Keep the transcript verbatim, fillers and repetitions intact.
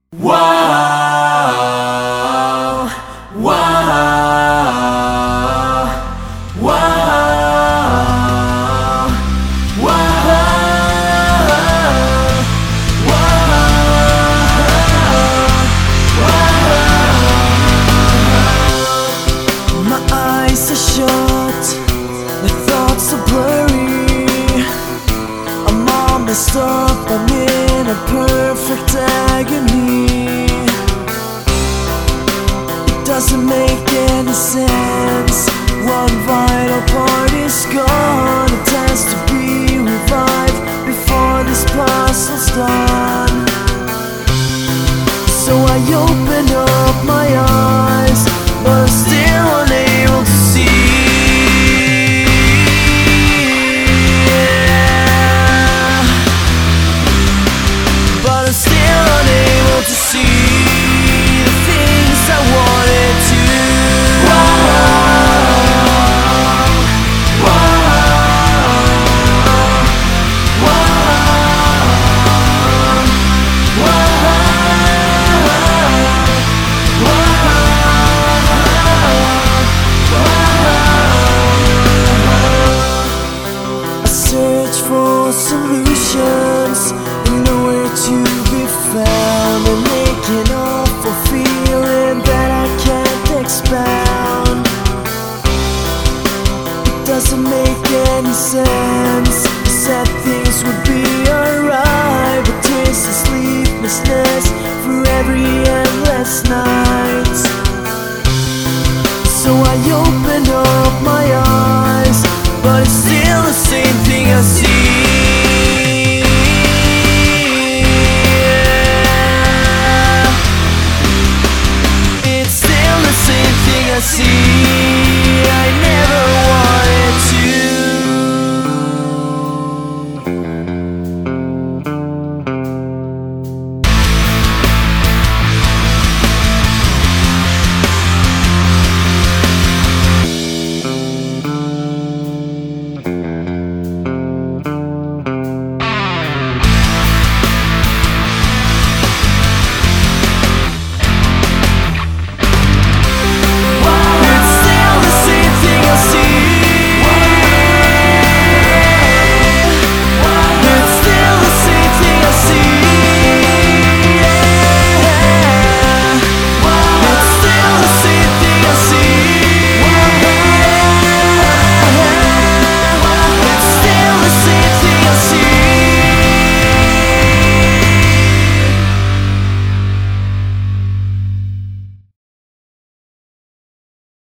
Wow, wow, wow, wow. My eyes are shut, my thoughts are blurry. I'm all messed up, I'm in a perfect agony. It doesn't make any sense. One vital part is gone. It has to be revived before this puzzle's done. So I open up my eyes, but I'm still unable to see. But I'm still unable to see the things I wanted to. I search for solutions and nowhere to be found. And making awful feeling that I can't expound. It doesn't make any sense. I said things would be alright, but tears and sleeplessness for every endless night. So I open up my eyes, but it's still the same thing I see.